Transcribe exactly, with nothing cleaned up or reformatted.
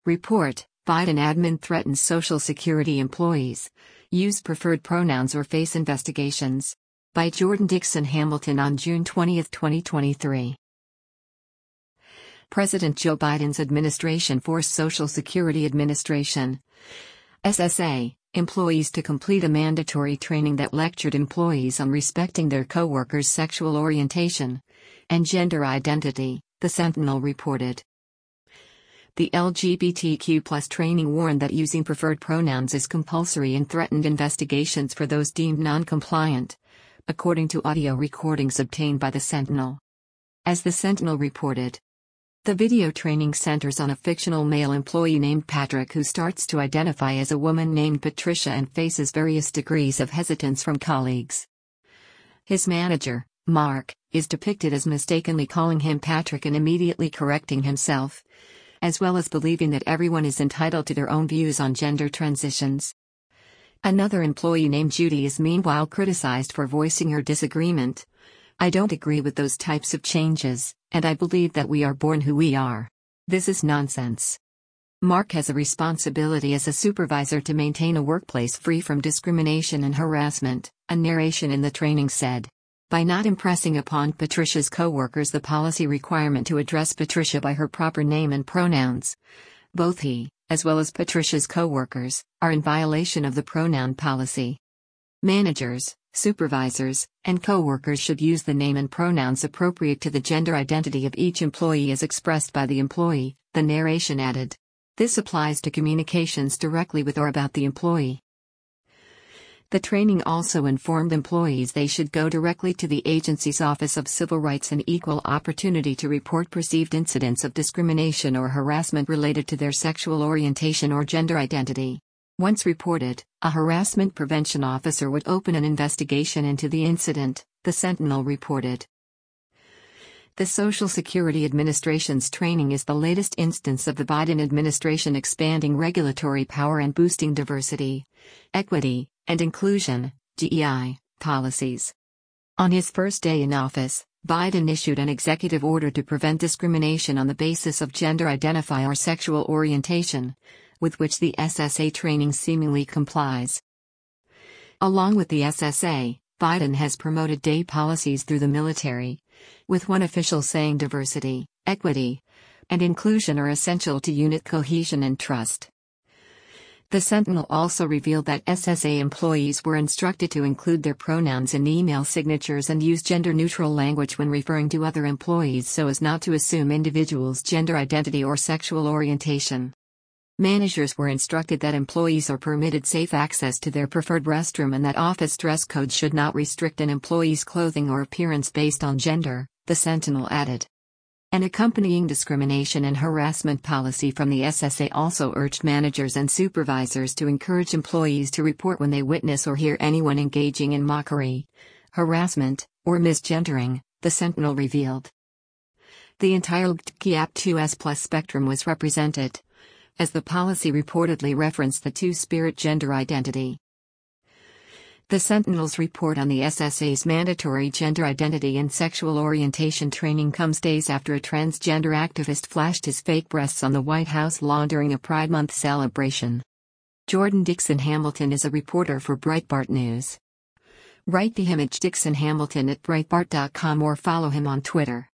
Report: Biden admin threatens Social Security employees. Use preferred pronouns or face investigations. By Jordan Dixon Hamilton on June twentieth, twenty twenty-three. President Joe Biden's administration forced Social Security Administration (S S A) employees to complete a mandatory training that lectured employees on respecting their coworkers' sexual orientation and gender identity, the Sentinel reported. The L G B T Q plus training warned that using preferred pronouns is compulsory and threatened investigations for those deemed non-compliant, according to audio recordings obtained by the Sentinel. As the Sentinel reported, the video training centers on a fictional male employee named Patrick who starts to identify as a woman named Patricia and faces various degrees of hesitance from colleagues. His manager, Mark, is depicted as mistakenly calling him Patrick and immediately correcting himself, as well as believing that everyone is entitled to their own views on gender transitions. Another employee named Judy is meanwhile criticized for voicing her disagreement. "I don't agree with those types of changes, and I believe that we are born who we are. This is nonsense." Mark has a responsibility as a supervisor to maintain a workplace free from discrimination and harassment, a narration in the training said. By not impressing upon Patricia's coworkers the policy requirement to address Patricia by her proper name and pronouns, both he, as well as Patricia's coworkers, are in violation of the pronoun policy. Managers, supervisors, and coworkers should use the name and pronouns appropriate to the gender identity of each employee as expressed by the employee, the narration added. This applies to communications directly with or about the employee. The training also informed employees they should go directly to the agency's Office of Civil Rights and Equal Opportunity to report perceived incidents of discrimination or harassment related to their sexual orientation or gender identity. Once reported, a harassment prevention officer would open an investigation into the incident, the Sentinel reported. The Social Security Administration's training is the latest instance of the Biden administration expanding regulatory power and boosting diversity, equity, and inclusion, D E I, policies. On his first day in office, Biden issued an executive order to prevent discrimination on the basis of gender identity or sexual orientation, with which the S S A training seemingly complies. Along with the S S A, Biden has promoted day policies through the military, with one official saying diversity, equity, and inclusion are essential to unit cohesion and trust. The Sentinel also revealed that S S A employees were instructed to include their pronouns in email signatures and use gender-neutral language when referring to other employees so as not to assume individuals' gender identity or sexual orientation. Managers were instructed that employees are permitted safe access to their preferred restroom and that office dress codes should not restrict an employee's clothing or appearance based on gender, the Sentinel added. An accompanying discrimination and harassment policy from the S S A also urged managers and supervisors to encourage employees to report when they witness or hear anyone engaging in mockery, harassment, or misgendering, the Sentinel revealed. The entire L G B T Q two S plus spectrum was represented, as the policy reportedly referenced the two-spirit gender identity. The Sentinel's report on the S S A's mandatory gender identity and sexual orientation training comes days after a transgender activist flashed his fake breasts on the White House lawn during a Pride Month celebration. Jordan Dixon Hamilton is a reporter for Breitbart News. Write to him at Dixon Hamilton at Breitbart dot com or follow him on Twitter.